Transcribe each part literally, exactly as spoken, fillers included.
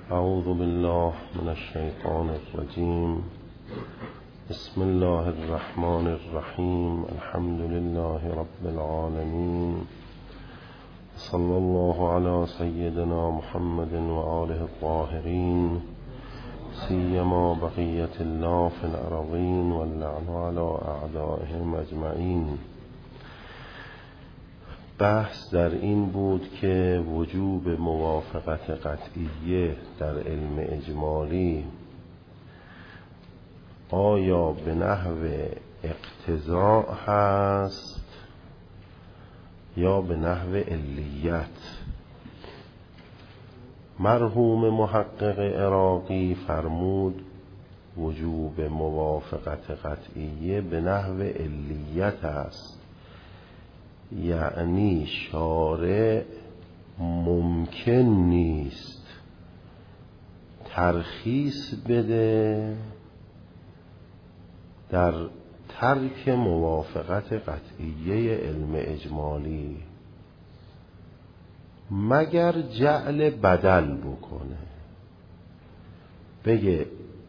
اعوذ بالله من الشیطان الرجیم. بسم الله الرحمن الرحیم. الحمد لله رب العالمین. صلی الله علی سیدنا محمد و آله الطاهرین، سیما بقیت الله فی الارضین واللعن علی اعدائهم اجمعین. بحث در این بود که وجوب موافقت قطعیه در علم اجمالی آیا به نحو اقتضاء هست یا به نحو علیت. مرحوم محقق عراقی فرمود وجوب موافقت قطعیه به نحو علیت است، یعنی شارع ممکن نیست ترخیص بده در ترک موافقت قطعیه علم اجمالی مگر جعل بدل بکنه، بگه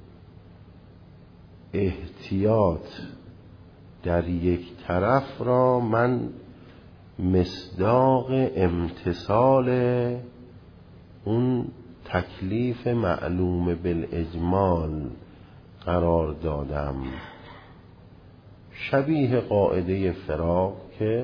احتیاط در یک طرف را من مصداق امتثال اون تکلیف معلوم بالاجمال قرار دادم، شبیه قاعده فراق که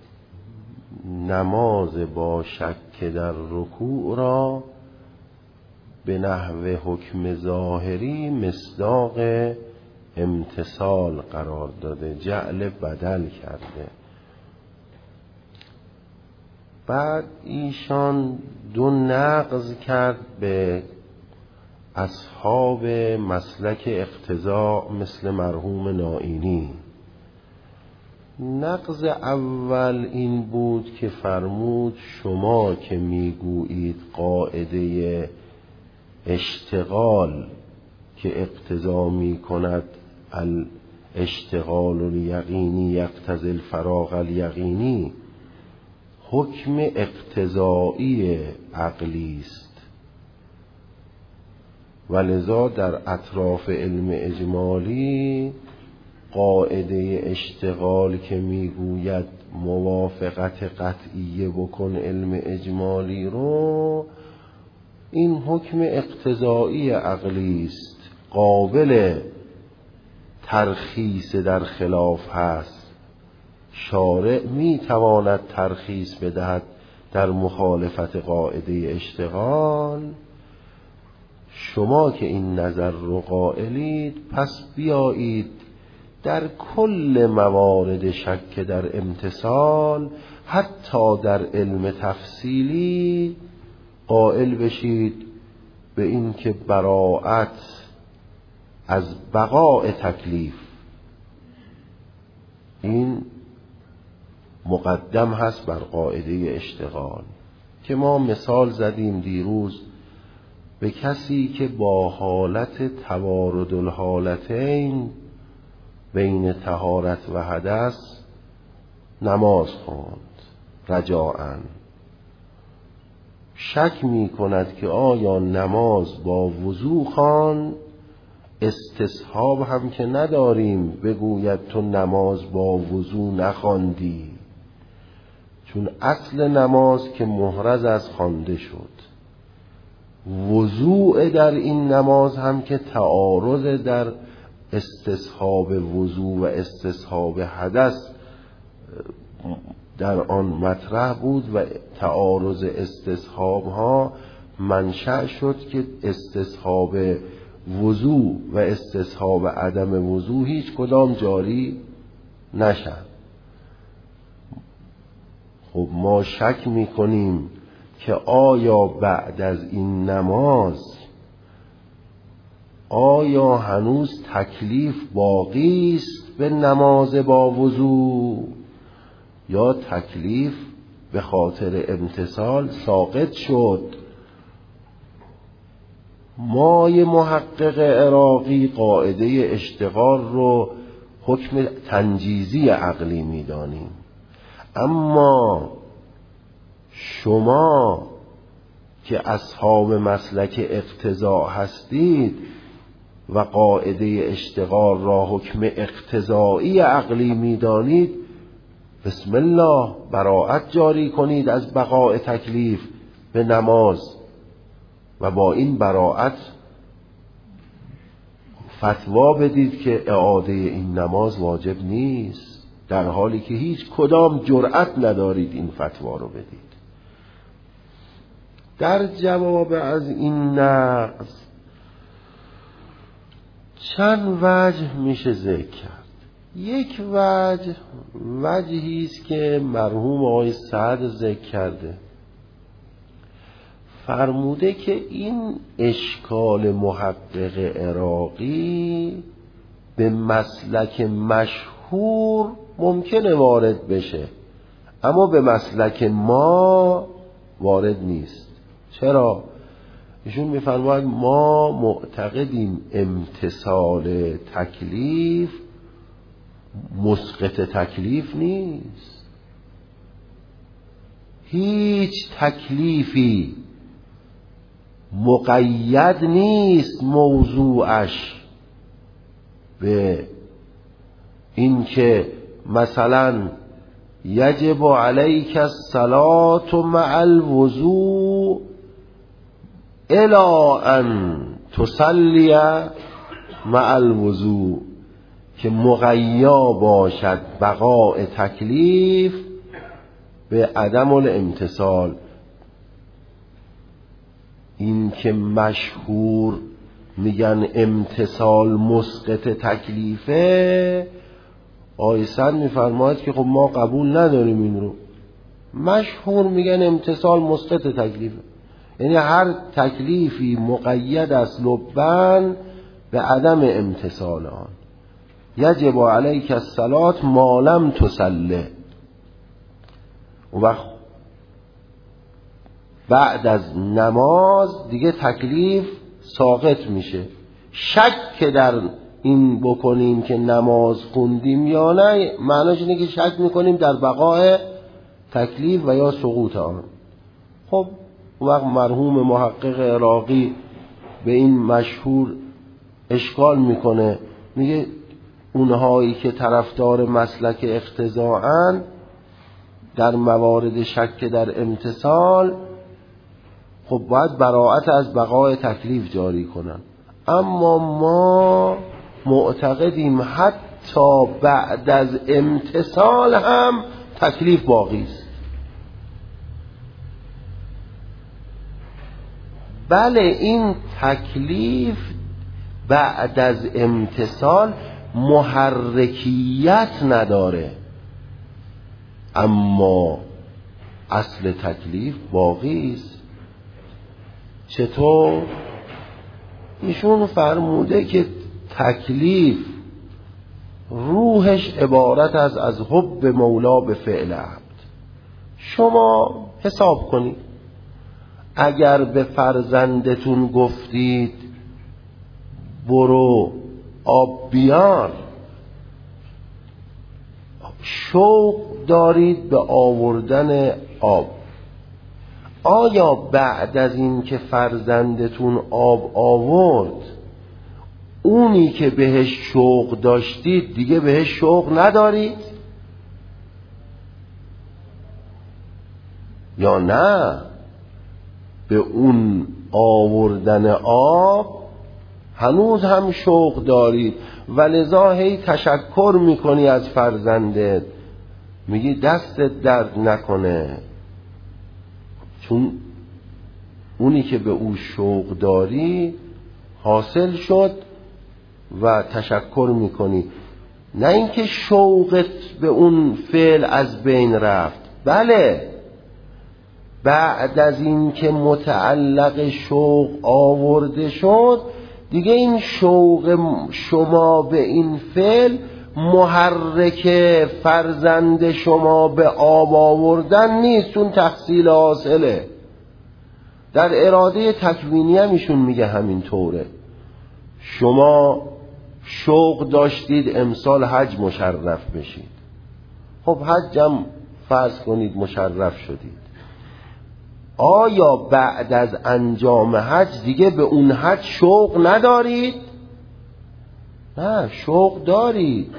نماز با شک در رکوع را به نحو حکم ظاهری مصداق امتثال قرار داده، جعل بدل کرده. بعد ایشان دو نقض کرد به اصحاب مسلک اقتضاء مثل مرحوم نائینی. نقض اول این بود که فرمود شما که میگویید قاعده اشتغال که اقتضا می کند الاشتغال الیقینی یقتضی الفراغ الیقینی، حکم اقتضایی عقلی است، ولذا در اطراف علم اجمالی قاعده اشتغال که میگوید موافقت قطعیه بکن علم اجمالی رو، این حکم اقتضایی عقلی است، قابل ترخیص در خلاف هست. شارع می تواند ترخیص بدهد در مخالفت قاعده اشتغال. شما که این نظر رو قائلید، پس بیایید در کل موارد شک در امتثال، حتی در علم تفصیلی قائل بشید به این که براءت از بقاء تکلیف این مقدم هست بر قاعده اشتغال، که ما مثال زدیم دیروز به کسی که با حالت توارد الحالتین بین طهارت و حدث نماز خواند رجاءً، شک می کند که آیا نماز با وضو خواند، استصحاب هم که نداریم بگوید تو نماز با وضو نخواندی، چون اصل نماز که محرز از خوانده شد. وضوع در این نماز هم که تعارض در استصحاب وضوع و استصحاب حدث در آن مطرح بود و تعارض استصحاب ها منشأ شد که استصحاب وضوع و استصحاب عدم وضوع هیچ کدام جاری نشد. خب ما شک میکنیم که آیا بعد از این نماز آیا هنوز تکلیف باقی است به نماز با وضوع، یا تکلیف به خاطر امتثال ساقط شد. مای محقق عراقی قاعده اشتغال رو حکم تنجیزی عقلی میدانیم، اما شما که اصحاب مسلک اقتضا هستید و قاعده اشتغال را حکم اقتضایی عقلی می‌دانید، بسم الله براءت جاری کنید از بقاء تکلیف به نماز و با این براءت فتوا بدید که اعاده این نماز واجب نیست، در حالی که هیچ کدام جرأت ندارید این فتوا رو بدید. در جواب از این نقض چند وجه میشه ذکر کرد. یک وجه وجهی است که مرحوم آقای سعد ذکر کرده، فرموده که این اشکال محقق عراقی به مسلک مشهور ممکنه وارد بشه، اما به مسلک ما وارد نیست. چرا؟ ایشون میفرماید ما معتقدیم امتثال تکلیف مسقط تکلیف نیست. هیچ تکلیفی مقید نیست موضوعش به این که مثلا یجب علیک الصلاة مع الوضوء الی ان تصلی مع الوضوء، که مقیا باشد بقاء تکلیف به عدم الامتثال. این که مشهور میگن امتثال مسقط تکلیفه، آیسن میفرماید که خب ما قبول نداریم این رو. مشهور میگن امتثال مسقط تکلیفه، یعنی هر تکلیفی مقید است لبن به عدم امتثال آن. یجب علیک الصلاة ما لم تصلی، و وقت بعد از نماز دیگه تکلیف ساقط میشه. شک که در این بکنیم که نماز خوندیم یا نه، معناش اینه که شک میکنیم در بقاء تکلیف و یا سقوط آن. خب وقت مرحوم محقق عراقی به این مشهور اشکال میکنه، میگه اونهایی که طرفدار مسلک اقتضاءن در موارد شک در امتثال خب باید براءت از بقاء تکلیف جاری کنن، اما ما معتقدیم حتی بعد از امتثال هم تکلیف باقی است. بله این تکلیف بعد از امتثال محرکیت نداره، اما اصل تکلیف باقی است. چطور؟ ایشون فرموده که تکلیف روحش عبارت از از حب مولا به فعل عبد. شما حساب کنید، اگر به فرزندتون گفتید برو آب بیار، شوق دارید به آوردن آب، آیا بعد از این که فرزندتون آب آورد اونی که بهش شوق داشتید دیگه بهش شوق ندارید یا نه؟ به اون آوردن آب هنوز هم شوق دارید و لذا هی تشکر میکنی از فرزندت، میگی دستت درد نکنه، چون اونی که به او شوق داری حاصل شد و تشکر میکنی، نه اینکه شوقت به اون فعل از بین رفت. بله بعد از این که متعلق شوق آورده شد دیگه این شوق شما به این فعل محرک فرزند شما به آب آوردن نیست، اون تحصیل حاصله. در اراده تکوینی هم ایشون میگه همین طوره. شما شوق داشتید امسال حج مشرف بشید، خب حج هم فرض کنید مشرف شدید، آیا بعد از انجام حج دیگه به اون حج شوق ندارید؟ نه، شوق دارید.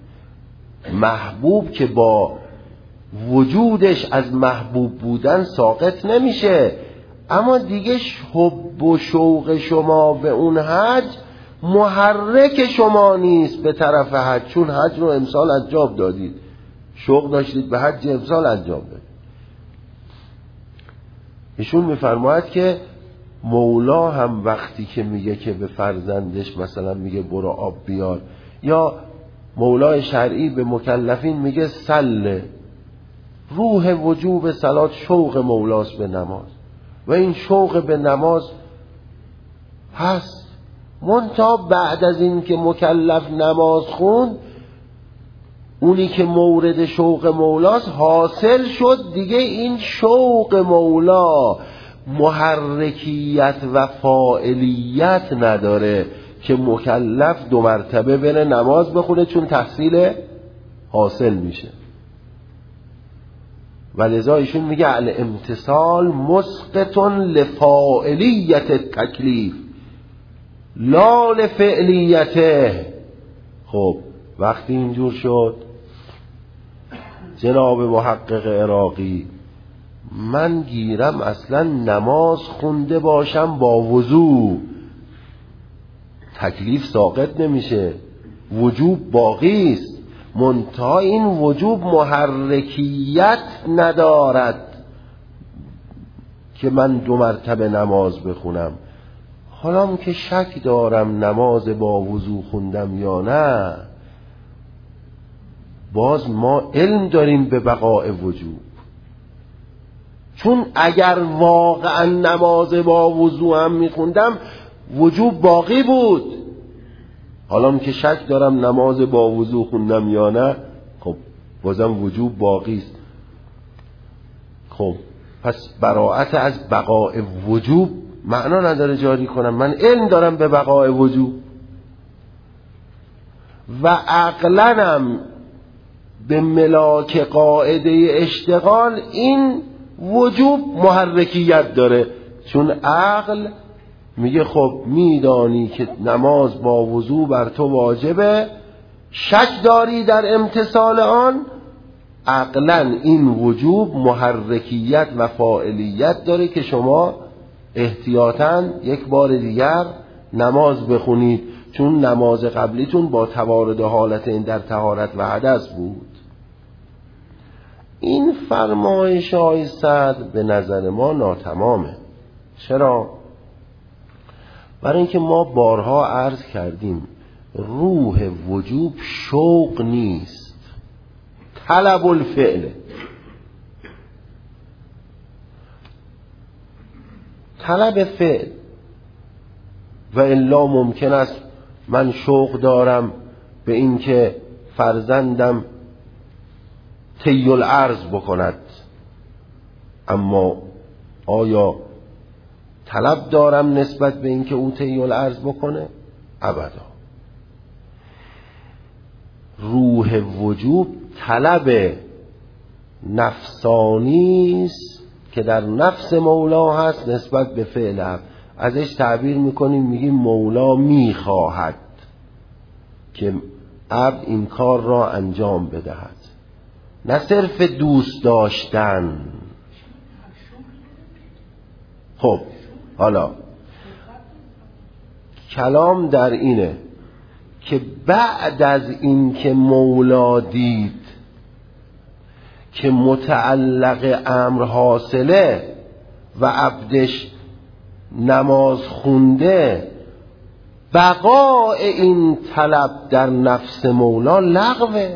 محبوب که با وجودش از محبوب بودن ساقط نمیشه، اما دیگه حب و شوق شما به اون حج محرک شما نیست به طرف حج، چون حج رو امسال انجام دادید، شوق داشتید به حج امسال انجام دادید. ایشون میفرماید که مولا هم وقتی که میگه که به فرزندش مثلا میگه برو آب بیار، یا مولای شرعی به مکلفین میگه سله، روح وجوب صلات شوق مولاست به نماز و این شوق به نماز هست. منتها بعد از این که مکلف نماز خوند، اونی که مورد شوق مولاست حاصل شد، دیگه این شوق مولا محرکیت و فاعلیت نداره که مکلف دو مرتبه بره نماز بخونه، چون تحصیل حاصل میشه. و لذا ایشون میگه الامتثال مسقط لفاعلیت تکلیف لا لفعلیته. خب وقتی اینجور شد جناب محقق عراقی، من گیرم اصلا نماز خونده باشم با وضو، تکلیف ساقط نمیشه، وجوب باقی است، منتها این وجوب محرکیت ندارد که من دو مرتبه نماز بخونم. حالا که شک دارم نماز با وضو خوندم یا نه، باز ما علم داریم به بقاء وجوب، چون اگر واقعا نماز با وضو هم میخوندم وجوب باقی بود. حالا که شک دارم نماز با وضو خوندم یا نه، خب بازم وجوب باقی است. خب پس براءت از بقاء وجوب معنا نداره جاری کنم، من علم دارم به بقاء وجوب و عقلنم به ملاک قاعده اشتغال این وجوب محرکیت داره، چون عقل میگه خب میدانی که نماز با وضو بر تو واجبه، شک داری در امتثال آن، عقلا این وجوب محرکیت و فاعلیت داره که شما احتیاطاً یک بار دیگر نماز بخونید، چون نماز قبلیتون با توارد حالت این در طهارت و حدث بود. این فرمایش های صدر به نظر ما ناتمامه. چرا؟ برای اینکه ما بارها عرض کردیم روح وجوب شوق نیست، طلب الفعل. طلب فعل و الا ممکن است من شوق دارم به این که فرزندم طی الارض بکند، اما آیا طلب دارم نسبت به این که او طی الارض بکنه؟ ابدا. روح وجوب طلب نفسانی است که در نفس مولا هست نسبت به فعل عبد. ازش تعبیر میکنیم میگیم مولا میخواهد که عبد این کار را انجام بدهد، نه صرف دوست داشتن. خب حالا کلام در اینه که بعد از این که مولا دید که متعلق امر حاصله و عبدش نماز خونده، بقاء این طلب در نفس مولا لغوه.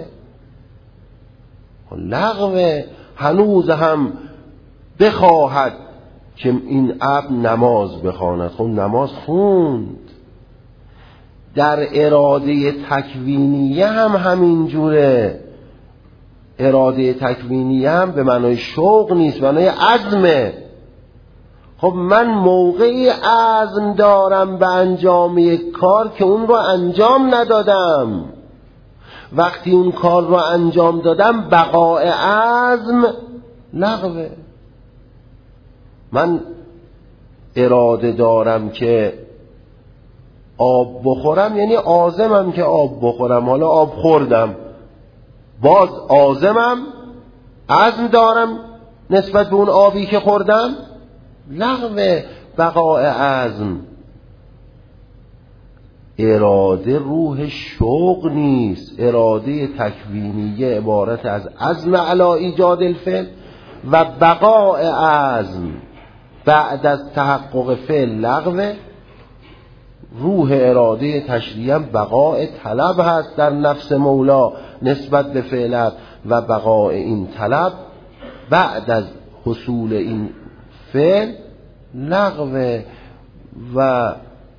لغوه هنوز هم بخواهد که این عبد نماز بخواند. خب نماز خوند. در اراده تکوینیه هم همین جوره. اراده تکوینیه هم به معنای شوق نیست، به معنای عزمه. خب من موقعی عزم دارم به انجام یک کار که اون رو انجام ندادم، وقتی اون کار رو انجام دادم بقاء عزم لغوه. من اراده دارم که آب بخورم، یعنی عازمم که آب بخورم. حالا آب خوردم، باز عازمم، عزم دارم نسبت به اون آبی که خوردم. لغو بقاء عزم. اراده روح شوق نیست. اراده تکوینیه عبارت از عزم علی ایجاد الفعل و بقاء عزم بعد از تحقق فعل لغوه. روح اراده تشریعی بقاء طلب هست در نفس مولا نسبت به فعل و بقاء این طلب بعد از حصول این فعل لغوه. و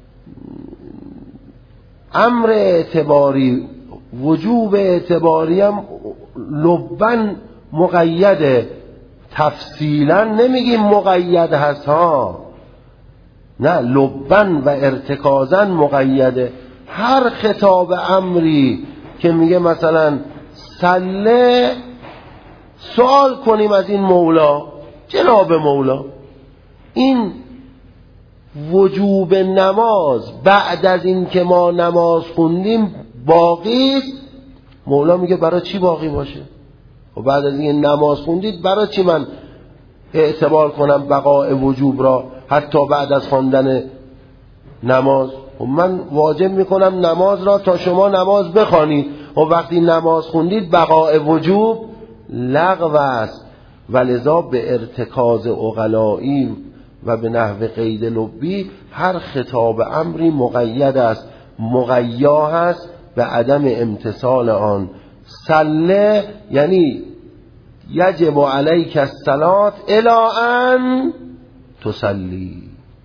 امر اعتباری، وجوب اعتباری هم لبن مقیده، تفصیلا نمیگیم مقید هست ها، نه، لبن و ارتکازا مقیده. هر خطاب امری که میگه مثلا سله، سوال کنیم از این مولا، جناب مولا این وجوب نماز بعد از این که ما نماز خوندیم باقی است؟ مولا میگه برای چی باقی باشه؟ و بعد از این نماز خوندید برای چی من اعتبار کنم بقاء وجوب را حتی بعد از خواندن نماز؟ و من واجب میکنم نماز را تا شما نماز بخوانید و وقتی نماز خوندید بقاء وجوب لغو است. ولذا به ارتکاز عقلایی و به نحو قید لبی هر خطاب امری مقید است، مقیا هست به عدم امتثال آن. سله یعنی یجب علیک الصلاة الی ان تصلی.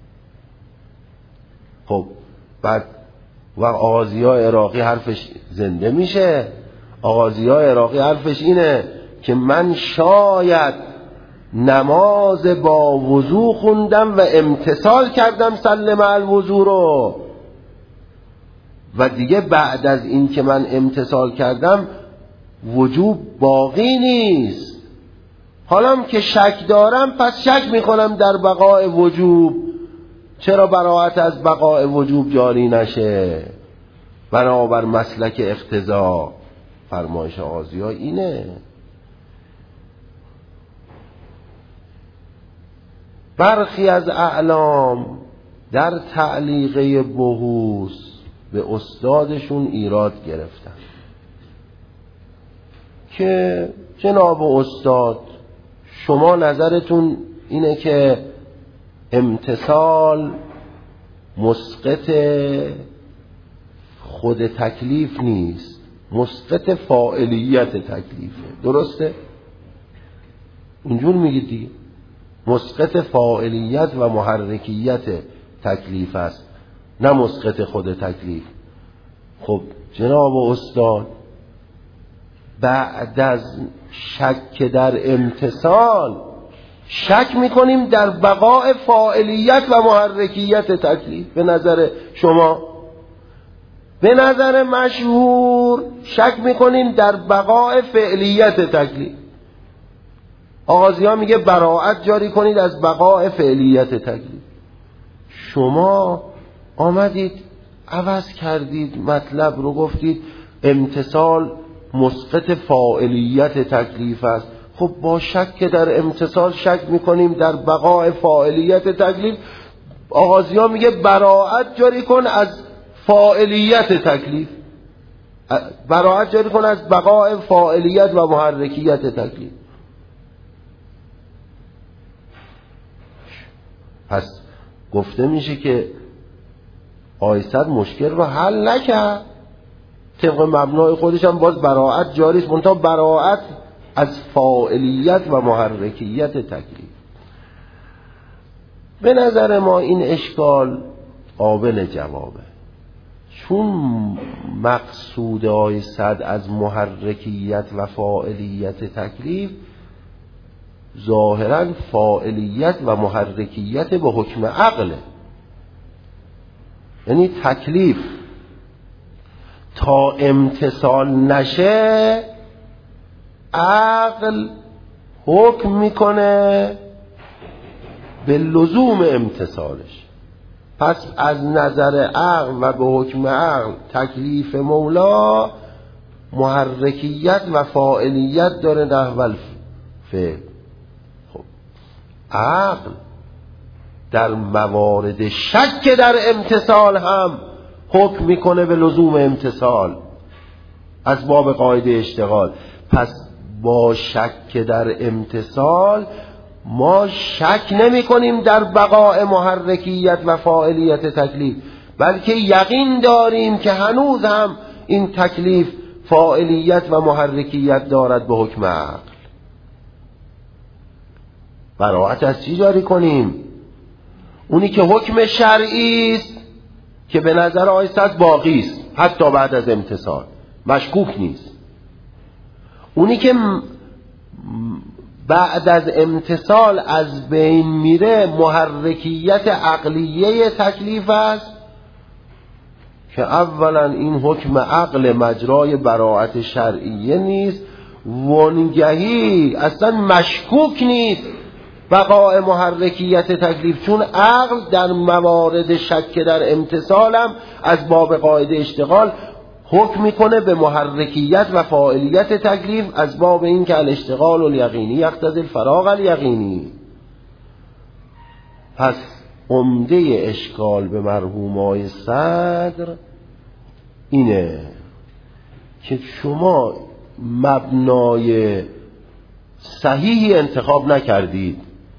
خب بعد و آغازی‌ها عراقی حرفش زنده میشه. آغازی‌ها عراقی حرفش اینه که من شاید نماز با وضو خوندم و امتثال کردم سلم الوضو رو و دیگه بعد از این که من امتثال کردم وجوب باقی نیست. حالا که شک دارم پس شک میکنم در بقاء وجوب. چرا براءت از بقاء وجوب جاری نشه بنابر مسلک اقتضا؟ فرمایش آغازی‌ها اینه. برخی از اعلام در تعلیقه بحوث به استادشون ایراد گرفتن که جناب استاد شما نظرتون اینه که امتثال مسقط خود تکلیف نیست، مسقط فاعلیت تکلیفه. درسته؟ اینجور میگید دیگه، مسقط فاعلیت و محرکیت تکلیف است، نه مسقط خود تکلیف. خب جناب استاد بعد از شک در امتثال شک میکنیم در بقاء فاعلیت و محرکیت تکلیف. به نظر شما، به نظر مشهور شک میکنیم در بقاء فعلیت تکلیف. آغازی ها میگه براءت جاری کنید از بقاء فعلیت تکلیف. شما آمدید عوض کردید مطلب رو، گفتید امتثال مسقط فاعلیت تکلیف است. خب با شک در امتثال شک میکنیم در بقاء فاعلیت تکلیف. آغازی ها میگه براءت جاری کن از فاعلیت تکلیف، براءت جاری کن از بقاء فاعلیت و محرکیت تکلیف. پس گفته میشه که آیسد مشکل رو حل نکرد، طبق مبنای خودش هم باز براءت جاری است، منتها براءت از فاعلیت و محرکیت تکلیف. به نظر ما این اشکال قابل جوابه، چون مقصود آیسد از محرکیت و فاعلیت تکلیف ظاهراً فاعلیت و محرکیت به حکم عقله. یعنی تکلیف تا امتثال نشه عقل حکم میکنه به لزوم امتثالش. پس از نظر عقل و به حکم عقل تکلیف مولا محرکیت و فاعلیت داره نحو الفعل. خب عقل در موارد شک در امتثال هم حکم میکنه به لزوم امتثال از باب قاعده اشتغال. پس با شک در امتثال ما شک نمی کنیم در بقاء محرکیت و فاعلیت تکلیف، بلکه یقین داریم که هنوز هم این تکلیف فاعلیت و محرکیت دارد به حکم عقل. براءت از چی جاری کنیم؟ اونی که حکم شرعی است که به نظر آیست باقی است حتی بعد از امتثال، مشکوک نیست. اونی که بعد از امتثال از بین میره محرکیت عقلیه تکلیف است که اولا این حکم عقل مجرای براءت شرعیه نیست، وانگهی اصلا مشکوک نیست بقاء محرکیت تکلیف، چون عقل در موارد شک در امتثالم از باب قاعده اشتغال حکم میکنه به محرکیت و فاعلیت تکلیف از باب این که الاشتغال الیقینی یقتضی الفراغ الیقینی. پس عمده اشکال به مرحومای صدر اینه که شما مبنای صحیحی انتخاب نکردید.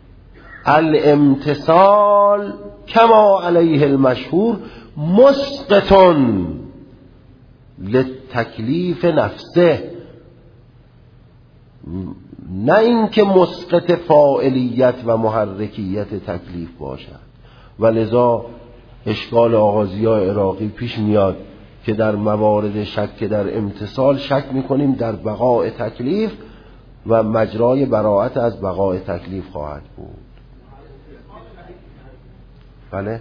الامتثال کما علیه المشهور مسقطن لتکلیف نفسه، نه اینکه مسقط فاعلیت و محرکیت تکلیف باشد. و لذا اشکال آغازیای عراقی پیش میاد که در موارد شک در امتثال شک میکنیم در بقاء تکلیف و مجرای براءت از بقاء تکلیف خواهد بود. بله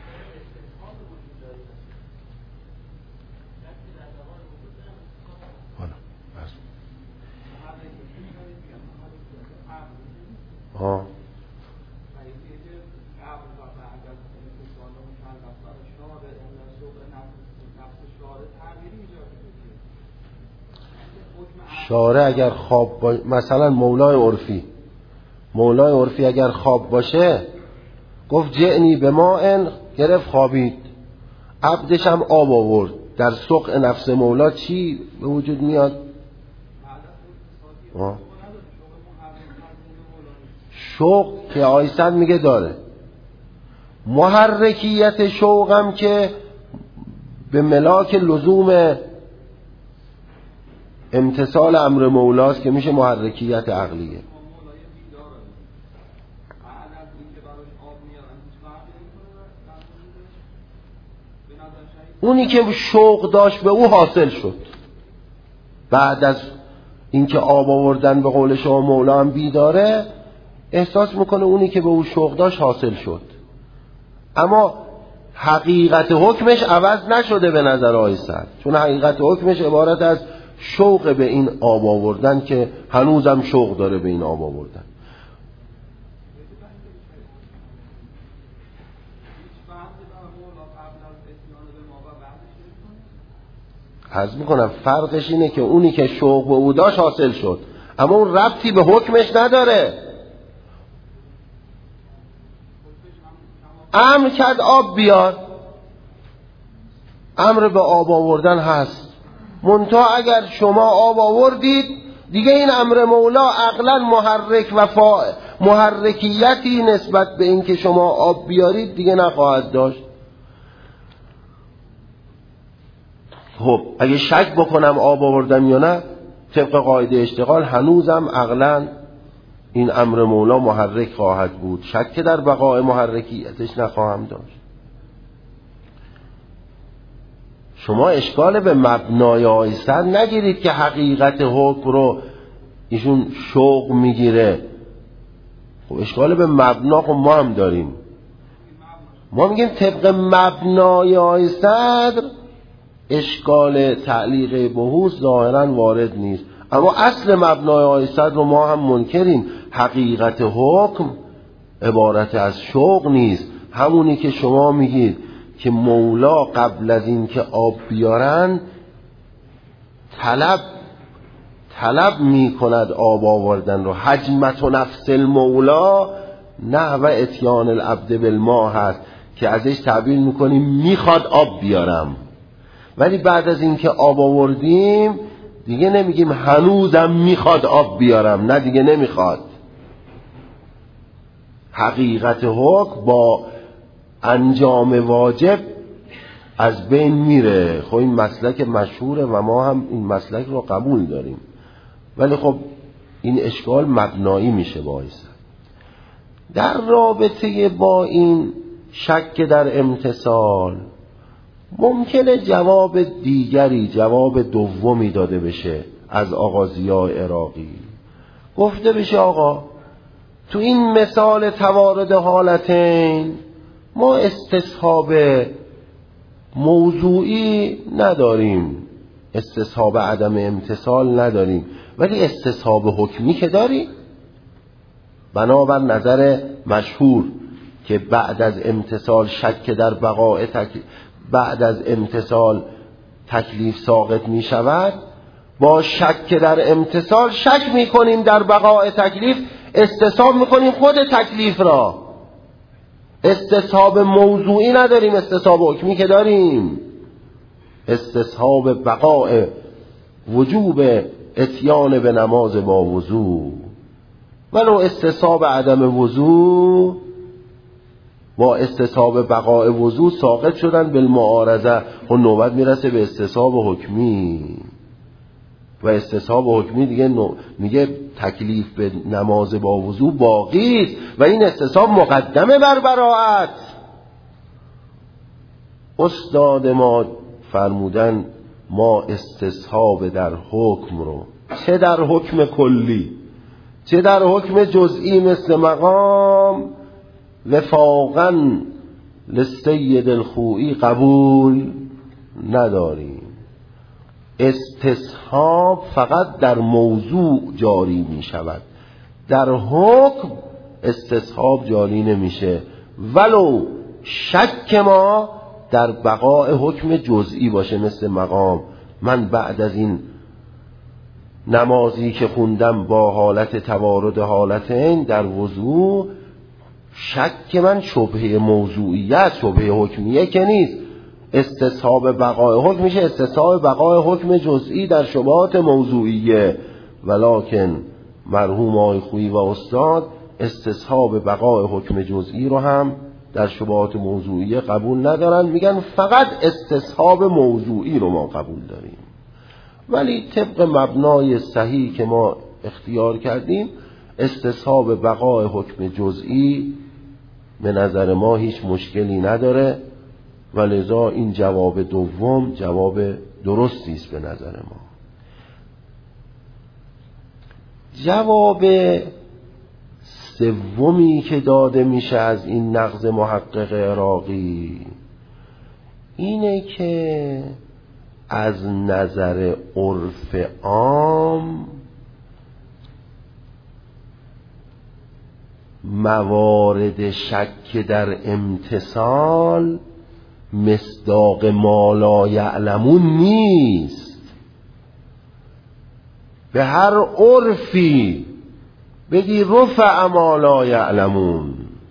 ها شارع اگر خواب باشه، مثلا مولای عرفی مولای عرفی اگر خواب باشه گفت جعنی به ماء، گرفت خوابید، عبدش هم آب آورد، در سقع نفس مولا چی به وجود میاد؟ آه. شوق که آیسن میگه داره. محرکیت شوقم که به ملاک لزوم امتثال امر مولاست که میشه محرکیت عقلیه. اونی که شوق داشت به او حاصل شد بعد از اینکه آب آوردن به قول شما مولا هم بیداره، احساس میکنه اونی که به او شوق داشت حاصل شد، اما حقیقت حکمش عوض نشده به نظر آیسد، چون حقیقت حکمش عبارت از شوق به این آب آوردن که هنوزم شوق داره به این آب آوردن. عرض میکنم فرقش اینه که اونی که شوق به او داشت حاصل شد، اما اون ربطی به حکمش نداره. امر کرد آب بیار، امر به آب آوردن هست، منتها اگر شما آب آوردید دیگه این امر مولا عقلا محرک و فا... محرکیتی نسبت به این که شما آب بیارید دیگه نخواهد داشت. خب اگه شک بکنم آب آوردم یا نه، طبق قاعده اشتغال هنوزم عقلا این امر مولا محرک خواهد بود، شک در بقاء محرکیتش نخواهم داشت. شما اشکال به مبنای آیستن نگیرید که حقیقت حکم رو ایشون شوق میگیره. خب اشکال به مبنا خب ما هم داریم، ما میگیم طبق مبنای آیستن اشکال تعلیق بحوث ظاهرا وارد نیست، اما اصل مبنای آیستن رو ما هم منکریم. حقیقت حکم عبارت از شوق نیست. همونی که شما میگید که مولا قبل از این که آب بیارن طلب طلب میکند آب آوردن رو. حجمت و نفس المولا نحو اتیان العبد بالماء هست که ازش تعبیر میکنیم میخواد آب بیارم، ولی بعد از این که آب آوردیم دیگه نمیگیم هنوزم میخواد آب بیارم، نه دیگه نمیخواد. حقیقت حکم با انجام واجب از بین میره. خب این مسلک مشهوره و ما هم این مسلک رو قبول داریم، ولی خب این اشکال مبنایی میشه باعث. در رابطه با این شک در امتثال ممکنه جواب دیگری، جواب دومی داده بشه از آقا ضیاء عراقی. گفته بشه آقا تو این مثال توارد حالتین ما استصحاب موضوعی نداریم، استصحاب عدم امتثال نداریم، ولی استصحاب حکمی که داریم. بنابر نظر مشهور که بعد از امتثال شک در بقاء تکلیف، بعد از امتثال تکلیف ساقط می شود، با شک در امتثال شک می کنیم در بقاء تکلیف، استصحاب می کنیم خود تکلیف را. استصحاب موضوعی نداریم، استصحاب حکمی که داریم. استصحاب بقاء وجوب اتیان به نماز با وضو، ولو استصحاب عدم وضو با استصحاب بقاء وضو ساقط شدن بالمعارضه و نوبت میرسه به استصحاب حکمی. و استصحاب حکمی دیگه نو... میگه تکلیف به نماز با وضو باقی است و این استصحاب مقدمه بر براءت. استاد ما فرمودن ما استصحاب در حکم رو، چه در حکم کلی چه در حکم جزئی مثل مقام، وفاقا للسید الخوئی قبول نداریم. استصحاب فقط در موضوع جاری می شود، در حکم استصحاب جاری نمیشه، ولو شک ما در بقاء حکم جزئی باشه مثل مقام. من بعد از این نمازی که خوندم با حالت توارد حالتین در وضو، شک من شبهه موضوعیت شبهه حکمیه که نیست، استصحاب بقاء حکم میشه استصحاب بقاء حکم جزئی در شبهات موضوعیه. ولکن مرحوم آقای خویی و استاد استصحاب بقاء حکم جزئی رو هم در شبهات موضوعیه قبول ندارن، میگن فقط استصحاب موضوعی رو ما قبول داریم. ولی طبق مبنای صحیح که ما اختیار کردیم استصحاب بقاء حکم جزئی به نظر ما هیچ مشکلی نداره و لذا این جواب دوم جواب درستی است به نظر ما. جواب سومی که داده میشه از این نقض محقق عراقی اینه که از نظر عرف عام موارد شک در امتثال مصداق ما لا یعلمون نیست. به هر عرفی بگی رفع ما لا یعلمون،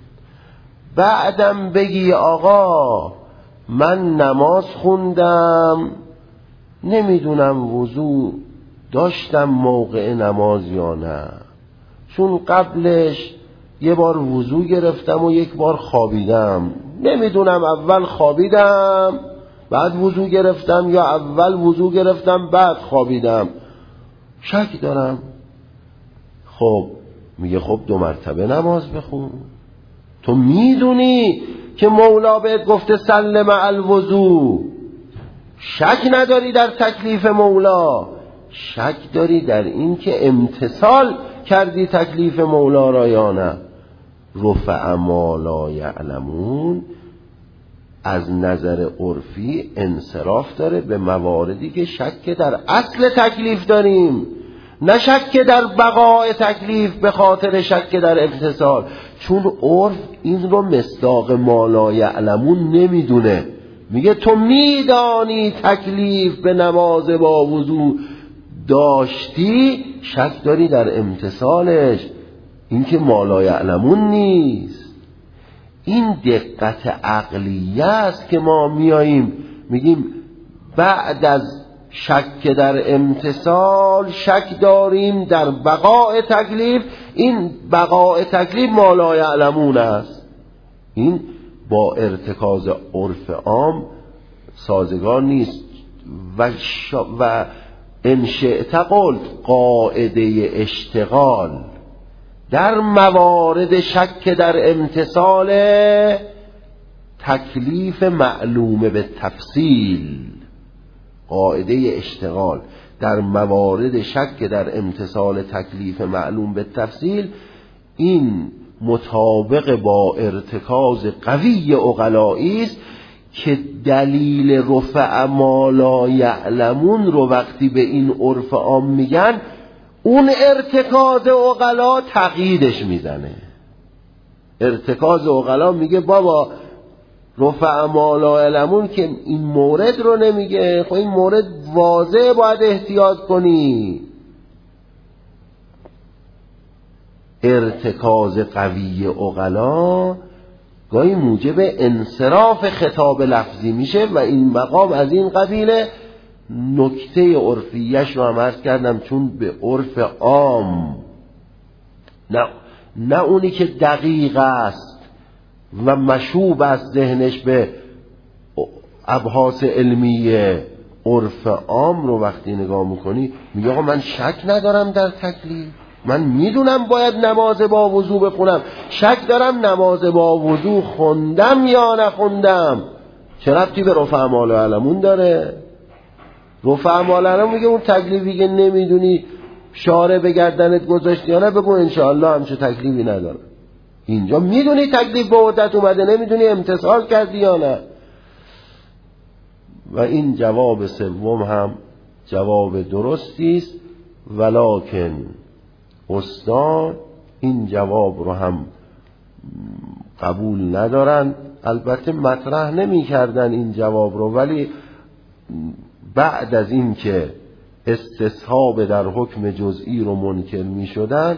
بعدم بگی آقا من نماز خوندم نمیدونم وضو داشتم موقع نماز یا نه، چون قبلش یه بار وضو گرفتم و یک بار خوابیدم، نمیدونم اول خوابیدم بعد وضو گرفتم یا اول وضو گرفتم بعد خوابیدم، شک دارم. خب میگه خب دو مرتبه نماز بخون. تو میدونی که مولا بهت گفته سلم الوضو، شک نداری در تکلیف مولا، شک داری در این که امتثال کردی تکلیف مولا را یا نه. رفع ما لا یعلمون از نظر عرفی انصراف داره به مواردی که شک در اصل تکلیف داریم، نه شک در بقاء تکلیف به خاطر شک در امتثال، چون عرف این رو مصداق ما لا یعلمون نمیدونه. میگه تو میدانی تکلیف به نماز با وضو داشتی، شک داری در امتثالش، این که ما لا یعلمون نیست. این دقت عقلیه است که ما میاییم میگیم بعد از شک در امتثال شک داریم در بقاء تکلیف. این بقاء تکلیف ما لا یعلمون است. این با ارتکاز عرف عام سازگار نیست. و, شا و ان شئت قلت قاعده اشتغال در موارد شک در امتثال تکلیف معلوم به تفصیل، قاعده اشتغال در موارد شک در امتثال تکلیف معلوم به تفصیل، این مطابق با ارتکاز قوی عقلایی است که دلیل رفع ما لا یعلمون رو وقتی به این عرف عام میگن، اون ارتکاز عقلا تقییدش میزنه. ارتکاز عقلا میگه بابا رفع ما لا یعلمون که این مورد رو نمیگه، خب این مورد واضح باید احتیاط کنی. ارتکاز قوی عقلا گاهی موجب انصراف خطاب لفظی میشه و این مقام از این قبیله. نکته عرفیش رو هم عرض کردم، چون به عرف عام نه, نه اونی که دقیق است و مشوب از ذهنش به ابحاث علمیه، عرف عام رو وقتی نگاه میکنی میگه آقا من شک ندارم در تکلیف، من میدونم باید نماز با وضو بخونم، شک دارم نماز با وضو خوندم یا نخوندم، چه ربطی به رفع ما لا یعلمون داره؟ رفع ما لا یعلمون میگه اون تکلیفی که نمیدونی شاره به گردنت گذاشتی یا نه، بگو انشاءالله همچه تکلیفی نداره. اینجا میدونی تکلیف به عهدت اومده، نمیدونی امتثال کردی یا نه. و این جواب سوم هم جواب درستی است، ولکن استاد این جواب رو هم قبول ندارن. البته مطرح نمی کردن این جواب رو، ولی بعد از این که استصحاب در حکم جزئی رو منکر می شدن،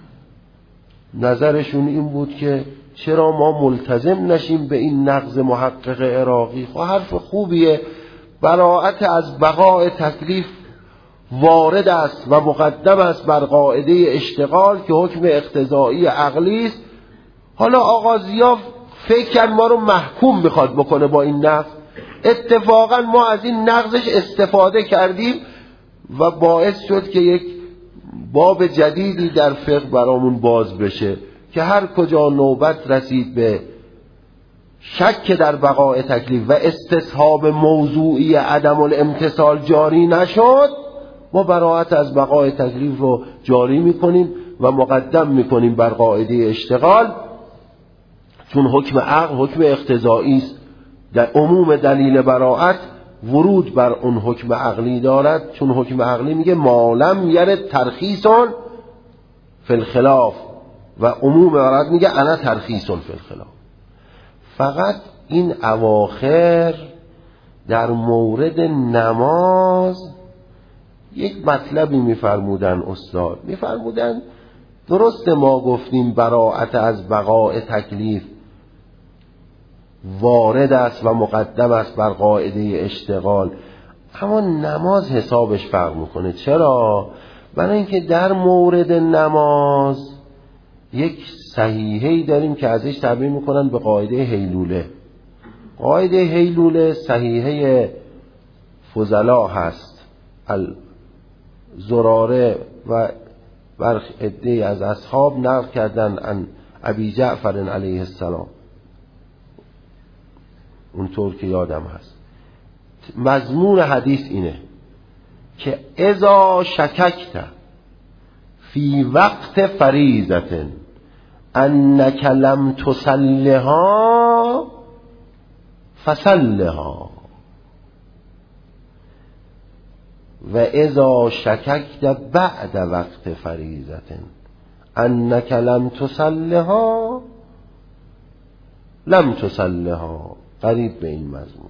نظرشون این بود که چرا ما ملتزم نشیم به این نقض محقق عراقی. خب حرف خوبیه، براءت از بقاء تکلیف وارد است و مقدم است بر قاعده اشتغال که حکم اقتضایی عقلی است. حالا آقا ضیا فکر ما رو محکوم میخواد بکنه با این نقض، اتفاقا ما از این نقضش استفاده کردیم و باعث شد که یک باب جدیدی در فقه برامون باز بشه که هر کجا نوبت رسید به شک در بقاء تکلیف و استصحاب موضوعی عدم الامتثال جاری نشد، ما براءت از بقاء تکلیف رو جاری میکنیم و مقدم میکنیم بر قاعده اشتغال، چون حکم عقل حکم اقتضایی است. در عموم دلیل براءت ورود بر اون حکم عقلی دارد، چون حکم عقلی میگه مالم یرد ترخیصون فی الخلاف و عموم براءت میگه انا ترخیصون فی الخلاف. فقط این اواخر در مورد نماز یک مطلبی میفرمودن استاد، میفرمودن درست ما گفتیم براءت از بقاء تکلیف وارد است و مقدم است بر قاعده اشتغال، اما نماز حسابش فرق میکنه. چرا؟ برای اینکه در مورد نماز یک صحیحه‌ای داریم که ازش تعبیر میکنن به قاعده هیلوله. قاعده هیلوله صحیحه فضلا هست، زراره و برخ عده از اصحاب نقل کردن عن ابی جعفر علیه السلام، اونطور که یادم هست. مضمون حدیث اینه که اذا شککت فی وقت فریضة انک لم تصلها فصلها. و اذا شککت بعد وقت فریضت انک لم تصلها لم تصلها، قریب به این مضمون.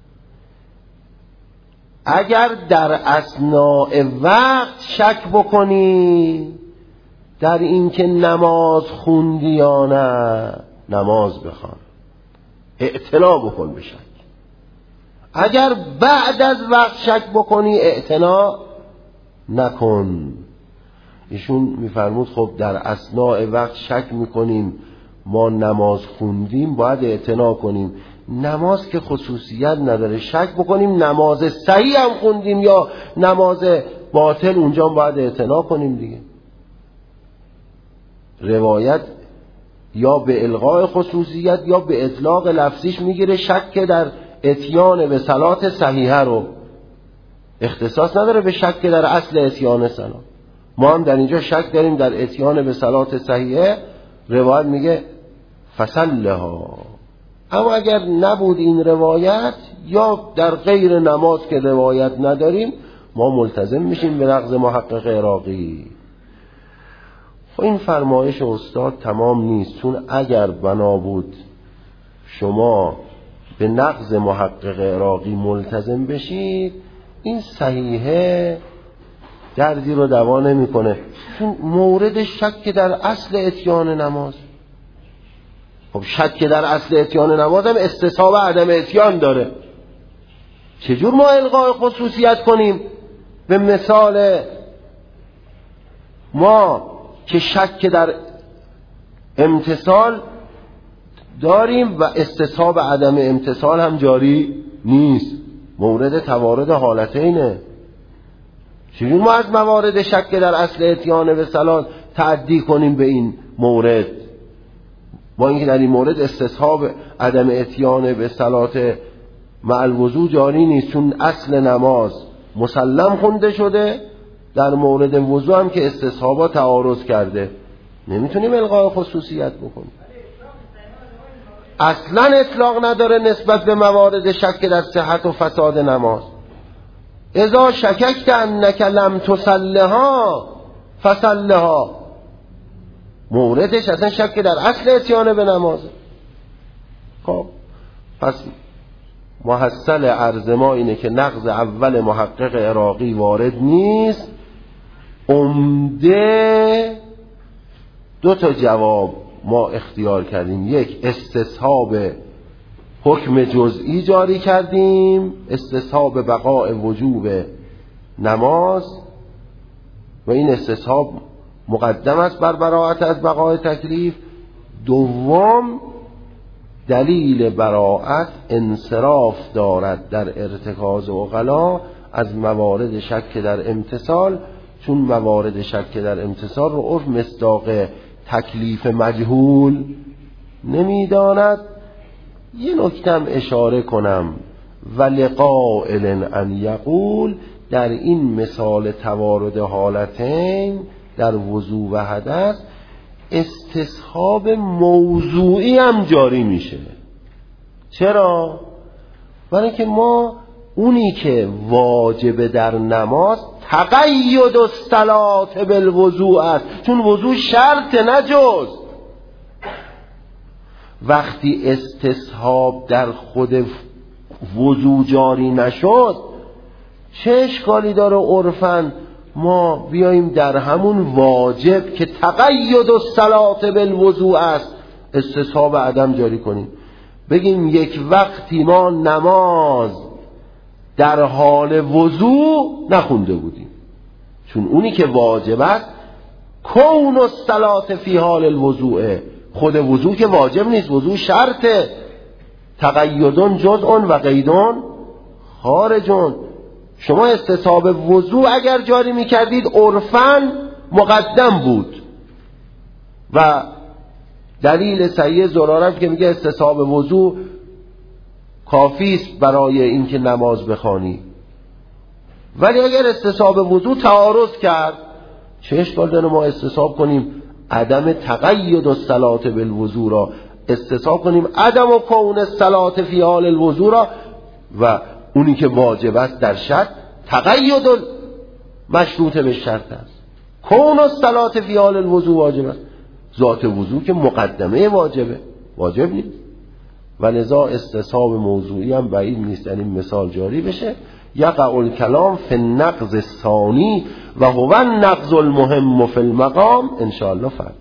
اگر در اثناء وقت شک بکنی در این که نماز خوندی یا نه، نماز بخوان، اعتنا بکن به شک. اگر بعد از وقت شک بکنی اعتنا نکن. ایشون میفرمود خب در اثناء وقت شک میکنیم ما نماز خوندیم، باید اعتنا کنیم. نماز که خصوصیت نداره، شک بکنیم نماز صحیح هم خوندیم یا نماز باطل، اونجا باید اعتنا کنیم دیگه. روایت یا به الغاء خصوصیت یا به اطلاق لفظیش میگیره شک در اتیان به صلات صحیحه رو، اختصاص نداره به شک در اصل اتیان صلات. ما هم در اینجا شک داریم در اتیان به صلات صحیحه، روایت میگه فصلها. اما اگر نبود این روایت یا در غیر نماز که روایت نداریم، ما ملتزم میشیم به نقض محقق عراقی. خب این فرمایش استاد تمام نیست، چون اگر بنا بود شما به نقض محقق عراقی ملتزم بشید، این صحیحه دردی رو دوا نمیکنه، چون مورد شک در اصل اتیان نماز. خب شک در اصل اتیان نماز هم استصحاب عدم اتیان داره. چجور ما الغاء خصوصیت کنیم به مثال ما که شک در امتصال داریم و استصحاب عدم امتصال هم جاری نیست؟ مورد توارد حالتینه. چجور ما از موارد شک در اصل اتیان به صلات تعدی کنیم به این مورد، با اینکه در این مورد استصحاب عدم اتیان به صلات مع الوضو جاری نیست، چون اصل نماز مسلم خونده شده، در مورد وضو هم که استصحابا تعارض کرده، نمیتونیم الغاء خصوصیت بکنیم. اصلا اطلاق نداره نسبت به موارد شک در صحت و فساد نماز. اذا شککت انک لم تصلها فصلها، موردش اصلا شک در اصل اتیان به نمازه. خب پس محصل عرض ما اینه که نقض اول محقق عراقی وارد نیست. عمده دو تا جواب ما اختیار کردیم. یک، استصحاب حکم جزئی جاری کردیم، استصحاب بقاء وجوب نماز، و این استصحاب مقدم است بر براءت از بقاء تکلیف. دوم، دلیل براءت انصراف دارد در ارتکاز عقلا از موارد شک در امتصال، چون موارد شک در امتصال رو عرف مصداق تکلیف مجهول نمیداند. یه نکتم اشاره کنم، ولقائل ان یقول، در این مثال توارد حالتین در وضو و حدث استصحاب موضوعی هم جاری میشه. چرا؟ برای اینکه ما اونی که واجب در نماز تقید الصلات بالوضوء است، چون وضو شرط نجز. وقتی استصحاب در خود وضو جاری نشد، چه اشکالی داره عرفاً ما بیاییم در همون واجب که تقید الصلات بالوضوء است استصحاب عدم جاری کنیم؟ بگیم یک وقتی ما نماز در حال وضو نخونده بودیم، چون اونی که واجب است کون الصلات فی حال الوضوء، خود وضو که واجب نیست، وضو شرطه. تقیدون جزء و قیدون خارجون. شما استصحاب وضو اگر جاری میکردید عرفاً مقدم بود، و دلیل صحیح زرارت که میگه استصحاب وضو کافی است برای اینکه نماز بخوانی. ولی اگر استصحاب وضو تعارض کرد، چه اشکال داره ما استصحاب کنیم عدم تقید الصلات بالوضو را، استصحاب کنیم عدم و کون الصلات فی حال الوضو را، و اونی که واجب است در شرط تقید مشروط به شرط است. کون الصلاة فی حال الوضو واجب است. ذات وضو که مقدمه واجبه، واجب نیست. و لذا استصحاب موضوعی هم بعید نیست این مثال جاری بشه. یقع الکلام فی النقض الثانی و هو النقض المهم فی المقام ان شاء الله. فرق